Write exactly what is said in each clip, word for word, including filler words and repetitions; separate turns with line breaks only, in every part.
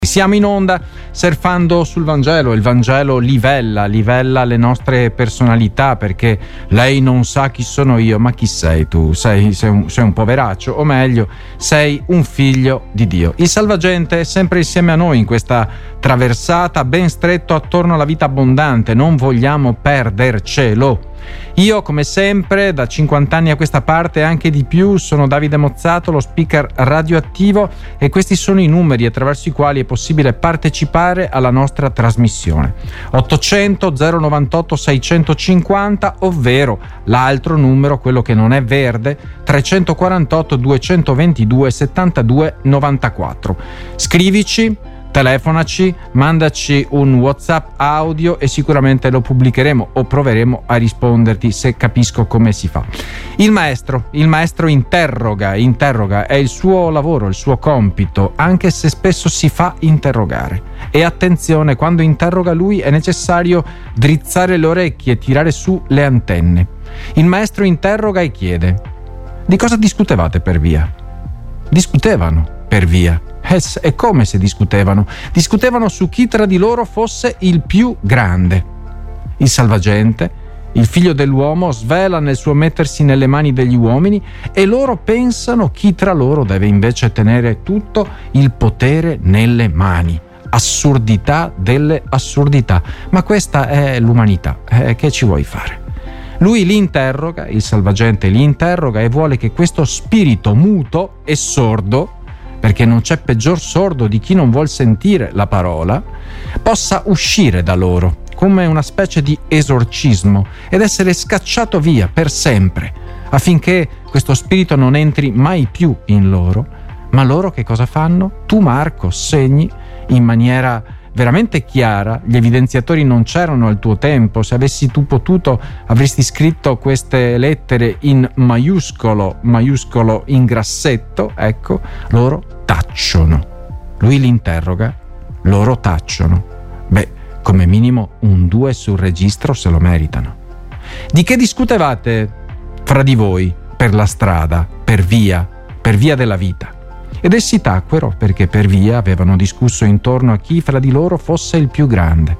Siamo in onda surfando sul Vangelo. Il Vangelo livella, livella le nostre personalità, perché lei non sa chi sono io, ma chi sei tu? Sei, sei, un, sei un poveraccio, o meglio, sei un figlio di Dio. Il Salvagente è sempre insieme a noi in questa traversata ben stretto attorno alla vita abbondante. Non vogliamo perdercelo. Io, come sempre, da cinquanta anni a questa parte e anche di più, sono Davide Mozzato, lo speaker radioattivo, e questi sono i numeri attraverso i quali è possibile partecipare alla nostra trasmissione. ottocento zero novantotto seicentocinquanta, ovvero l'altro numero, quello che non è verde, trecentoquarantotto duecentoventidue settantadue novantaquattro. Scrivici, telefonaci, mandaci un WhatsApp audio e sicuramente lo pubblicheremo o proveremo a risponderti se capisco come si fa. Il maestro, il maestro interroga, interroga, è il suo lavoro, il suo compito, anche se spesso si fa interrogare. E attenzione, quando interroga lui è necessario drizzare le orecchie e tirare su le antenne. Il maestro interroga e chiede: di cosa discutevate per via? Discutevano per via. E come se discutevano? Discutevano su chi tra di loro fosse il più grande. Il Salvagente, il figlio dell'uomo, svela nel suo mettersi nelle mani degli uomini, e loro pensano chi tra loro deve invece tenere tutto il potere nelle mani. Assurdità delle assurdità. Ma questa è l'umanità. Eh, che ci vuoi fare? Lui li interroga, il Salvagente li interroga, e vuole che questo spirito muto e sordo, perché non c'è peggior sordo di chi non vuol sentire la parola, possa uscire da loro come una specie di esorcismo ed essere scacciato via per sempre, affinché questo spirito non entri mai più in loro. Ma loro che cosa fanno? Tu, Marco, segni in maniera veramente chiara. Gli evidenziatori non c'erano al tuo tempo. Se avessi tu potuto, avresti scritto queste lettere in maiuscolo, maiuscolo in grassetto. Ecco, loro tacciono. Lui li interroga, loro tacciono. Beh, come minimo un due sul registro se lo meritano. Di che discutevate fra di voi per la strada, per via, per via della vita? Ed essi tacquero, perché per via avevano discusso intorno a chi fra di loro fosse il più grande.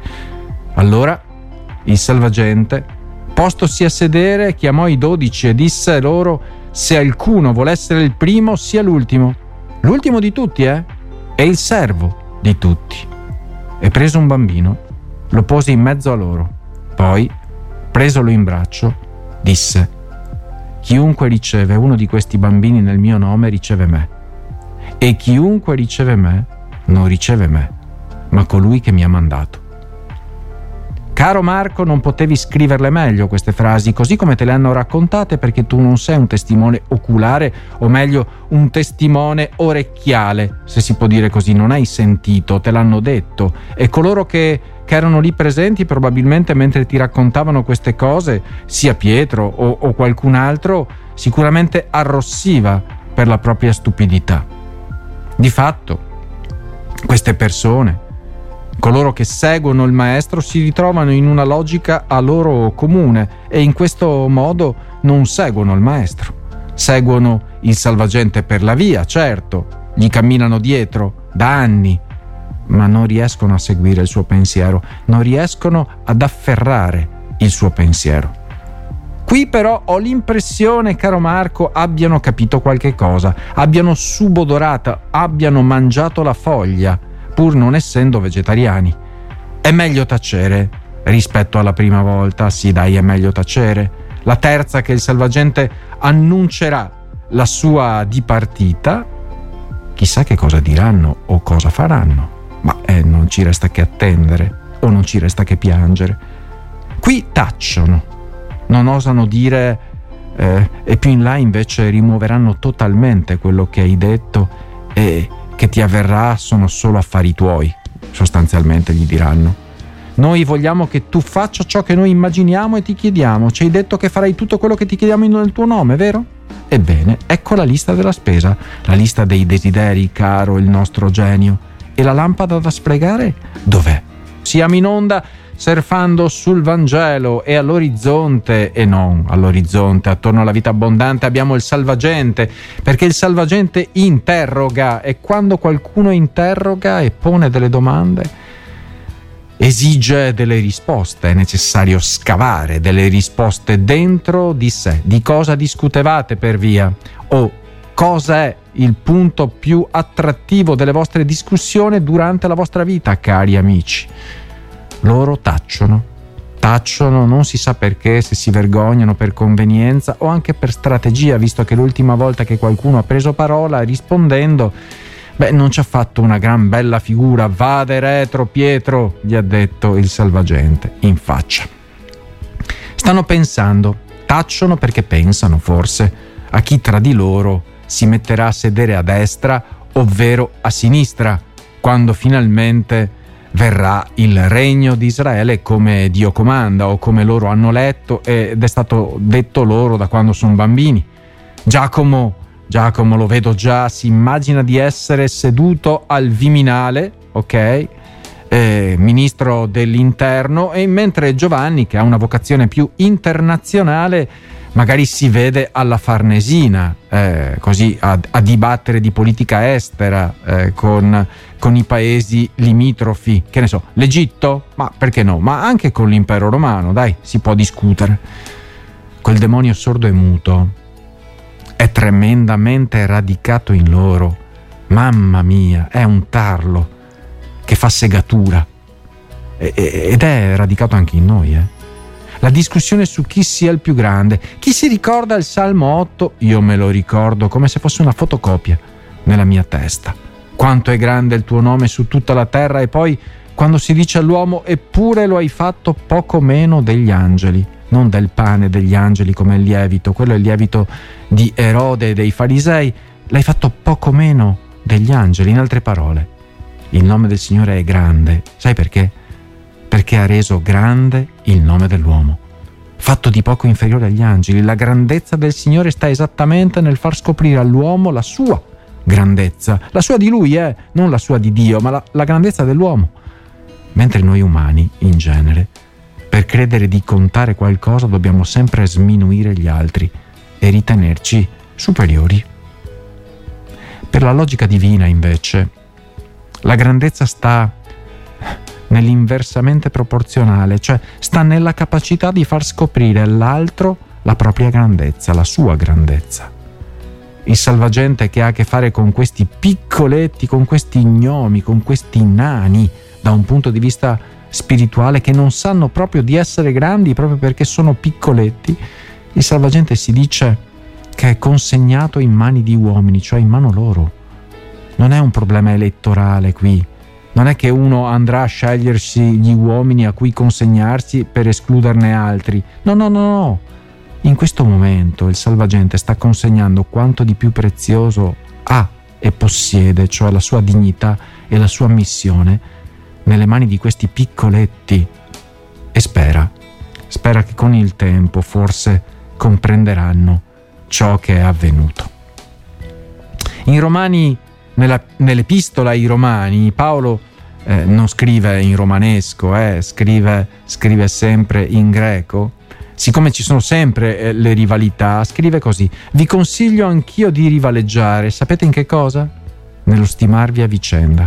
Allora il Salvagente, postosi a sedere, chiamò i dodici e disse loro: se alcuno vuole essere il primo, sia l'ultimo. L'ultimo di tutti, eh? E il servo di tutti. E preso un bambino, lo pose in mezzo a loro. Poi, presolo in braccio, disse: chiunque riceve uno di questi bambini nel mio nome riceve me. E chiunque riceve me non riceve me, ma colui che mi ha mandato. Caro Marco, non potevi scriverle meglio queste frasi, così come te le hanno raccontate, perché tu non sei un testimone oculare, o meglio un testimone orecchiale, se si può dire così. Non hai sentito, te l'hanno detto, e coloro che, che erano lì presenti probabilmente mentre ti raccontavano queste cose, sia Pietro o, o qualcun altro, sicuramente arrossiva per la propria stupidità. Di fatto, queste persone, coloro che seguono il maestro, si ritrovano in una logica a loro comune e in questo modo non seguono il maestro. Seguono il Salvagente per la via, certo, gli camminano dietro da anni, ma non riescono a seguire il suo pensiero, non riescono ad afferrare il suo pensiero. Qui però ho l'impressione, caro Marco, abbiano capito qualche cosa, abbiano subodorato, abbiano mangiato la foglia, pur non essendo vegetariani. È meglio tacere rispetto alla prima volta, sì dai, è meglio tacere. La terza, che il Salvagente annuncerà la sua dipartita, chissà che cosa diranno o cosa faranno, ma eh, non ci resta che attendere, o non ci resta che piangere. Qui tacciono, non osano dire, eh, e più in là invece rimuoveranno totalmente quello che hai detto, e che ti avverrà sono solo affari tuoi, sostanzialmente gli diranno. Noi vogliamo che tu faccia ciò che noi immaginiamo e ti chiediamo. Ci hai detto che farai tutto quello che ti chiediamo nel tuo nome, vero? Ebbene, ecco la lista della spesa, la lista dei desideri, caro il nostro genio. E la lampada da spregare dov'è? Siamo in onda surfando sul Vangelo, e all'orizzonte, e non all'orizzonte, attorno alla vita abbondante abbiamo il Salvagente, perché il Salvagente interroga, e quando qualcuno interroga e pone delle domande, esige delle risposte. È necessario scavare delle risposte dentro di sé. Di cosa discutevate per via? O cosa è il punto più attrattivo delle vostre discussioni durante la vostra vita, cari amici? Loro tacciono, tacciono, non si sa perché, se si vergognano per convenienza o anche per strategia, visto che l'ultima volta che qualcuno ha preso parola rispondendo, beh, non ci ha fatto una gran bella figura. Vade retro, Pietro, gli ha detto il Salvagente in faccia. Stanno pensando, tacciono perché pensano forse a chi tra di loro si metterà a sedere a destra, ovvero a sinistra, quando finalmente verrà il regno di Israele come Dio comanda, o come loro hanno letto ed è stato detto loro da quando sono bambini. Giacomo, Giacomo lo vedo già, si immagina di essere seduto al Viminale, ok? Eh, ministro dell'interno, e mentre Giovanni, che ha una vocazione più internazionale, magari si vede alla Farnesina, eh, così a, a dibattere di politica estera eh, con, con i paesi limitrofi, che ne so, l'Egitto? Ma perché no? Ma anche con l'impero romano, dai, si può discutere. Quel demonio sordo e muto è tremendamente radicato in loro. Mamma mia, è un tarlo che fa segatura, e, ed è radicato anche in noi, eh. La discussione su chi sia il più grande. Chi si ricorda il Salmo otto? Io me lo ricordo come se fosse una fotocopia nella mia testa. Quanto è grande il tuo nome su tutta la terra, e poi quando si dice all'uomo eppure lo hai fatto poco meno degli angeli, non del pane degli angeli come il lievito, quello è il lievito di Erode e dei farisei, l'hai fatto poco meno degli angeli. In altre parole, il nome del Signore è grande. Sai perché? Perché ha reso grande il nome dell'uomo, fatto di poco inferiore agli angeli. La grandezza del Signore sta esattamente nel far scoprire all'uomo la sua grandezza, la sua di lui, eh, non la sua di Dio, ma la, la grandezza dell'uomo. Mentre noi umani, in genere, per credere di contare qualcosa dobbiamo sempre sminuire gli altri e ritenerci superiori. Per la logica divina, invece, la grandezza sta nell'inversamente proporzionale, cioè sta nella capacità di far scoprire all'altro la propria grandezza, la sua grandezza. Il Salvagente, che ha a che fare con questi piccoletti, con questi gnomi, con questi nani, da un punto di vista spirituale, che non sanno proprio di essere grandi proprio perché sono piccoletti, il Salvagente si dice che è consegnato in mani di uomini, cioè in mano loro. Non è un problema elettorale qui. Non è che uno andrà a scegliersi gli uomini a cui consegnarsi per escluderne altri. No, no, no, no. In questo momento il Salvagente sta consegnando quanto di più prezioso ha e possiede, cioè la sua dignità e la sua missione, nelle mani di questi piccoletti. E spera, spera che con il tempo forse comprenderanno ciò che è avvenuto. In Romani, Nella, nell'epistola ai Romani, Paolo eh, non scrive in romanesco, eh, scrive, scrive sempre in greco. Siccome ci sono sempre eh, le rivalità, scrive così: vi consiglio anch'io di rivaleggiare. Sapete in che cosa? Nello stimarvi a vicenda.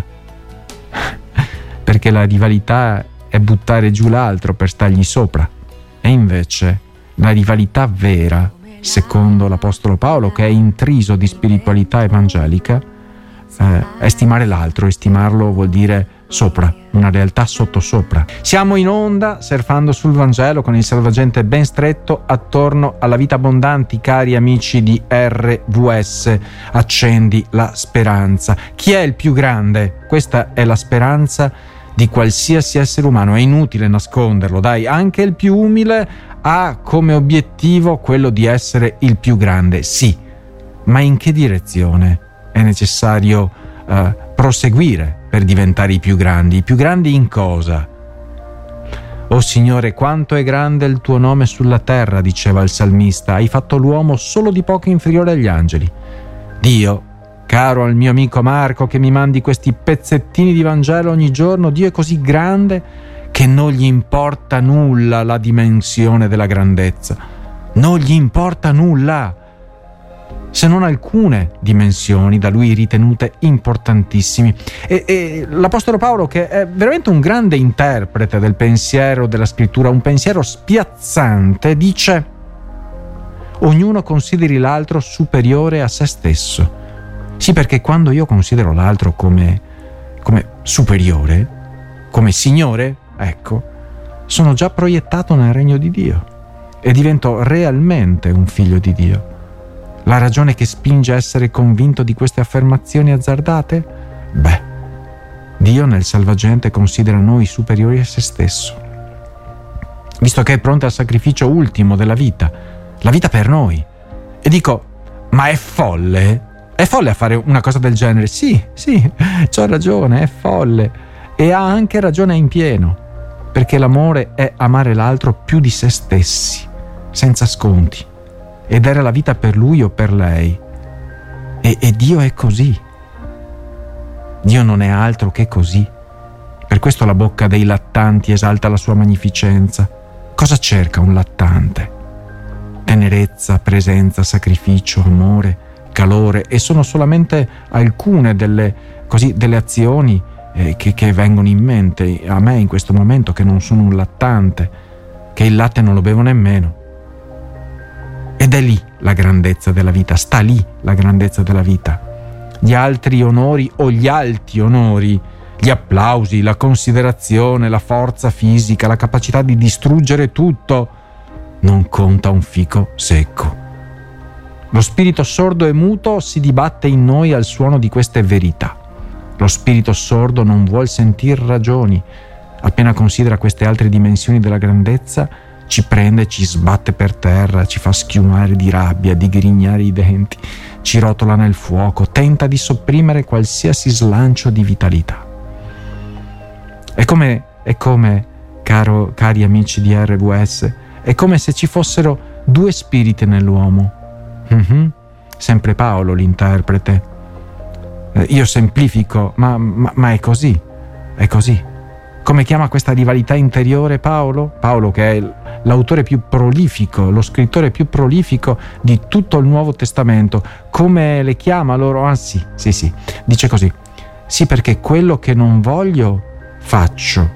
Perché la rivalità è buttare giù l'altro per stargli sopra. E invece la rivalità vera, secondo l'Apostolo Paolo, che è intriso di spiritualità evangelica, Eh, estimare l'altro. Estimarlo vuol dire sopra, una realtà sottosopra. Siamo in onda surfando sul Vangelo con il Salvagente ben stretto attorno alla vita abbondanti, cari amici di R V S. Accendi la speranza. Chi è il più grande? Questa è la speranza di qualsiasi essere umano, è inutile nasconderlo, dai. Anche il più umile ha come obiettivo quello di essere il più grande, sì, ma in che direzione è necessario uh, proseguire per diventare i più grandi? I più grandi in cosa? O Signore, quanto è grande il tuo nome sulla terra, diceva il salmista, hai fatto l'uomo solo di poco inferiore agli angeli. Dio, caro al mio amico Marco che mi mandi questi pezzettini di Vangelo ogni giorno, Dio è così grande che non gli importa nulla la dimensione della grandezza, non gli importa nulla, se non alcune dimensioni da lui ritenute importantissime. E, e l'Apostolo Paolo, che è veramente un grande interprete del pensiero della scrittura, un pensiero spiazzante, dice: ognuno consideri l'altro superiore a se stesso. Sì, perché quando io considero l'altro come, come superiore, come Signore, ecco, sono già proiettato nel regno di Dio e divento realmente un figlio di Dio. La ragione che spinge a essere convinto di queste affermazioni azzardate? Beh, Dio nel Salvagente considera noi superiori a se stesso, visto che è pronto al sacrificio ultimo della vita, la vita per noi. E dico, ma è folle? È folle a fare una cosa del genere? Sì, sì, c'ho ragione, è folle. E ha anche ragione in pieno, perché l'amore è amare l'altro più di se stessi, senza sconti, e dare la vita per lui o per lei. E, e Dio è così. Dio non è altro che così. Per questo la bocca dei lattanti esalta la sua magnificenza. Cosa cerca un lattante? Tenerezza, presenza, sacrificio, amore, calore, e sono solamente alcune delle, così, delle azioni eh, che, che vengono in mente a me in questo momento, che non sono un lattante, che il latte non lo bevo nemmeno. Ed è lì la grandezza della vita, sta lì la grandezza della vita. Gli altri onori o gli alti onori, gli applausi, la considerazione, la forza fisica, la capacità di distruggere tutto, non conta un fico secco. Lo spirito sordo e muto si dibatte in noi al suono di queste verità. Lo spirito sordo non vuol sentir ragioni. Appena considera queste altre dimensioni della grandezza, ci prende, ci sbatte per terra, ci fa schiumare di rabbia, di grignare i denti, ci rotola nel fuoco, tenta di sopprimere qualsiasi slancio di vitalità. È come, è come, caro, cari amici di R W S, è come se ci fossero due spiriti nell'uomo. Mm-hmm. Sempre Paolo l'interprete. Eh, io semplifico, ma, ma, ma è così, è così. Come chiama questa rivalità interiore Paolo? Paolo, che è l'autore più prolifico, lo scrittore più prolifico di tutto il Nuovo Testamento. Come le chiama loro? Ah sì, sì, sì. Dice così: sì, perché quello che non voglio faccio.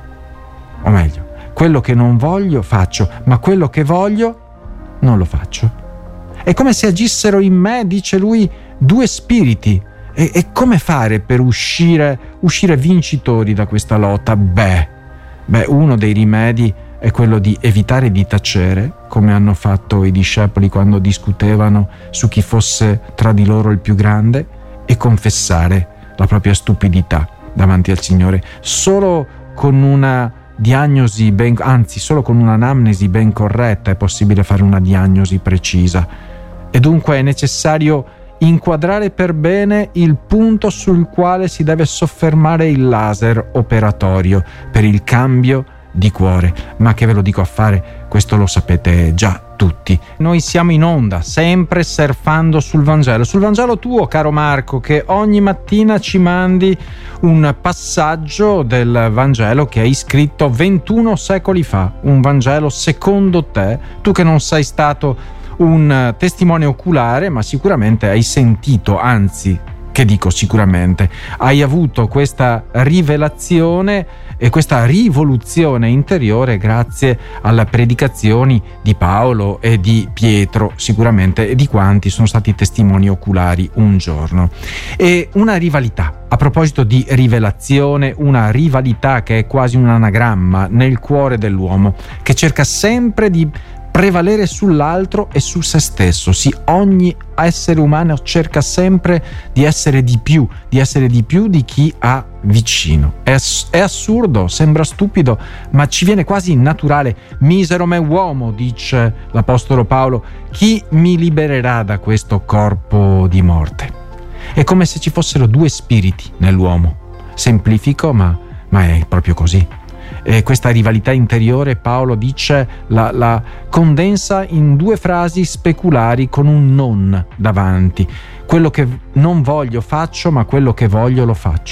O meglio, quello che non voglio faccio, ma quello che voglio non lo faccio. È come se agissero in me, dice lui, due spiriti. E, e come fare per uscire, uscire vincitori da questa lotta? Beh, beh, uno dei rimedi è quello di evitare di tacere, come hanno fatto i discepoli quando discutevano su chi fosse tra di loro il più grande, e confessare la propria stupidità davanti al Signore. Solo con una diagnosi ben, anzi, solo con un'anamnesi ben corretta è possibile fare una diagnosi precisa. E dunque è necessario inquadrare per bene il punto sul quale si deve soffermare il laser operatorio per il cambio di cuore. Ma che ve lo dico a fare? Questo lo sapete già tutti. Noi siamo in onda, sempre surfando sul Vangelo, sul Vangelo tuo, caro Marco, che ogni mattina ci mandi un passaggio del Vangelo che hai scritto ventuno secoli fa, un Vangelo secondo te, tu che non sei stato un testimone oculare, ma sicuramente hai sentito, anzi, che dico sicuramente, hai avuto questa rivelazione e questa rivoluzione interiore grazie alle predicazioni di Paolo e di Pietro, sicuramente, e di quanti sono stati testimoni oculari un giorno. E una rivalità, a proposito di rivelazione, una rivalità che è quasi un anagramma nel cuore dell'uomo, che cerca sempre di prevalere sull'altro e su se stesso. Sì, ogni essere umano cerca sempre di essere di più, di essere di più di chi ha vicino. È, ass- è assurdo, sembra stupido, ma ci viene quasi naturale. Misero me uomo, dice l'Apostolo Paolo, chi mi libererà da questo corpo di morte? È come se ci fossero due spiriti nell'uomo. Semplifico, ma, ma è proprio così. E questa rivalità interiore, Paolo dice, la, la condensa in due frasi speculari con un non davanti. Quello che non voglio faccio, ma quello che voglio lo faccio.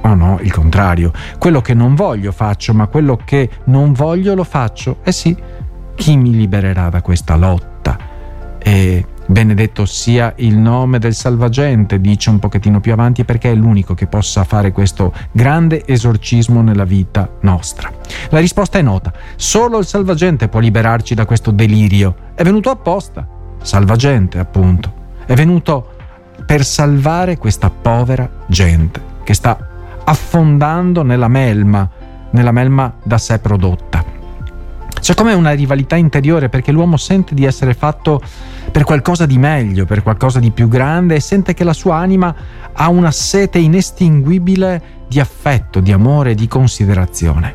Oh no, il contrario. Quello che non voglio faccio, ma quello che non voglio lo faccio. Eh sì, chi mi libererà da questa lotta? E benedetto sia il nome del Salvagente, dice un pochettino più avanti, perché è l'unico che possa fare questo grande esorcismo nella vita nostra. La risposta è nota: solo il Salvagente può liberarci da questo delirio. È venuto apposta, Salvagente appunto, è venuto per salvare questa povera gente che sta affondando nella melma, nella melma da sé prodotta. C'è come una rivalità interiore, perché l'uomo sente di essere fatto per qualcosa di meglio, per qualcosa di più grande, e sente che la sua anima ha una sete inestinguibile di affetto, di amore, di considerazione.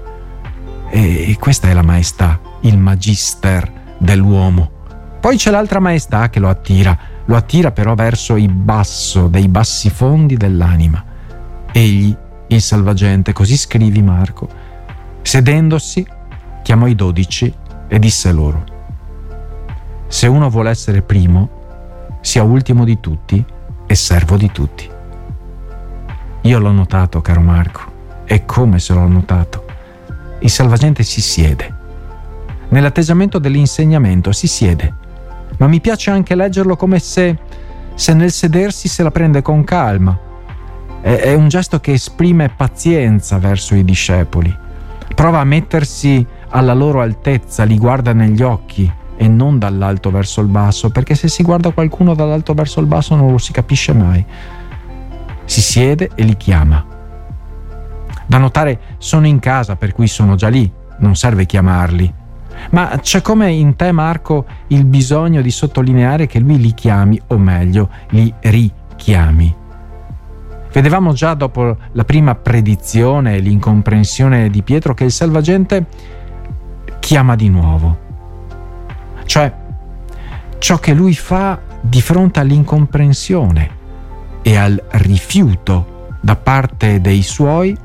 E questa è la maestà, il magister dell'uomo. Poi c'è l'altra maestà che lo attira, lo attira però verso il basso, dei bassi fondi dell'anima. Egli, il Salvagente, così scrivi Marco, sedendosi, chiamò i dodici e disse loro: se uno vuole essere primo, sia ultimo di tutti e servo di tutti. Io l'ho notato, caro Marco, e come se l'ho notato. Il Salvagente si siede. Nell'atteggiamento dell'insegnamento si siede, ma mi piace anche leggerlo come se, se nel sedersi se la prende con calma. È, è un gesto che esprime pazienza verso i discepoli. Prova a mettersi alla loro altezza, li guarda negli occhi e non dall'alto verso il basso, perché se si guarda qualcuno dall'alto verso il basso non lo si capisce mai. Si siede e li chiama. Da notare, sono in casa, per cui sono già lì, non serve chiamarli. Ma c'è come in te, Marco, il bisogno di sottolineare che lui li chiami, o meglio, li richiami. Vedevamo già dopo la prima predizione e l'incomprensione di Pietro che il Salvagente chiama di nuovo. Cioè, ciò che lui fa di fronte all'incomprensione e al rifiuto da parte dei suoi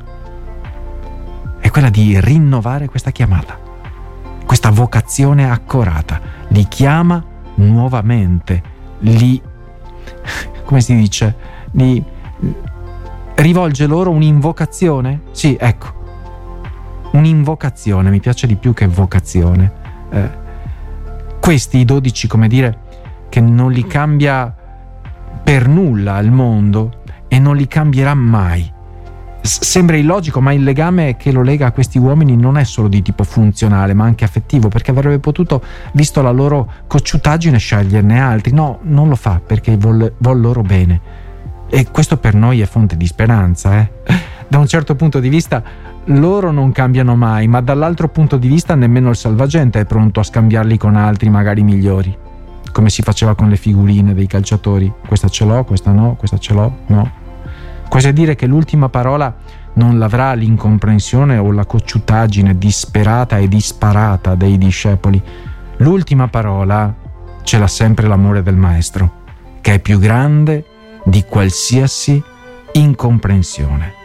è quella di rinnovare questa chiamata, questa vocazione accorata. Li chiama nuovamente, li, come si dice, li rivolge loro un'invocazione? Sì, ecco, un'invocazione, mi piace di più che vocazione. Eh, questi, i dodici, come dire, che non li cambia per nulla al mondo e non li cambierà mai. S- sembra illogico, ma il legame che lo lega a questi uomini non è solo di tipo funzionale, ma anche affettivo, perché avrebbe potuto, visto la loro cocciutaggine, sceglierne altri. No, non lo fa, perché vuol, vuol loro bene. E questo per noi è fonte di speranza, eh? Da un certo punto di vista loro non cambiano mai, ma dall'altro punto di vista nemmeno il Salvagente è pronto a scambiarli con altri magari migliori, come si faceva con le figurine dei calciatori. Questa ce l'ho, questa no, questa ce l'ho, no. Quasi a dire che l'ultima parola non l'avrà l'incomprensione o la cocciutaggine disperata e disparata dei discepoli. L'ultima parola ce l'ha sempre l'amore del Maestro, che è più grande di qualsiasi incomprensione.